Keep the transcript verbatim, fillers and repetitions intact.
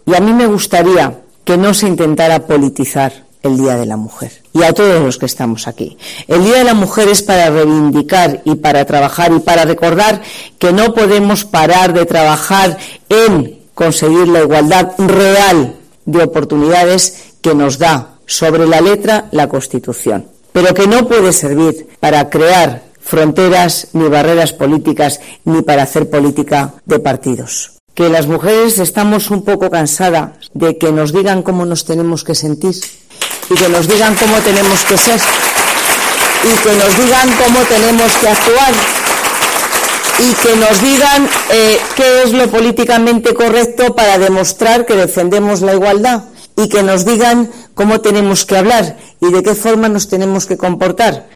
Y a mí me gustaría que no se intentara politizar el Día de la Mujer, y a todos los que estamos aquí. El Día de la Mujer es para reivindicar y para trabajar y para recordar que no podemos parar de trabajar en conseguir la igualdad real de oportunidades que nos da sobre la letra la Constitución, pero que no puede servir para crear fronteras ni barreras políticas ni para hacer política de partidos. Que las mujeres estamos un poco cansadas de que nos digan cómo nos tenemos que sentir y que nos digan cómo tenemos que ser y que nos digan cómo tenemos que actuar y que nos digan eh, qué es lo políticamente correcto para demostrar que defendemos la igualdad y que nos digan cómo tenemos que hablar y de qué forma nos tenemos que comportar.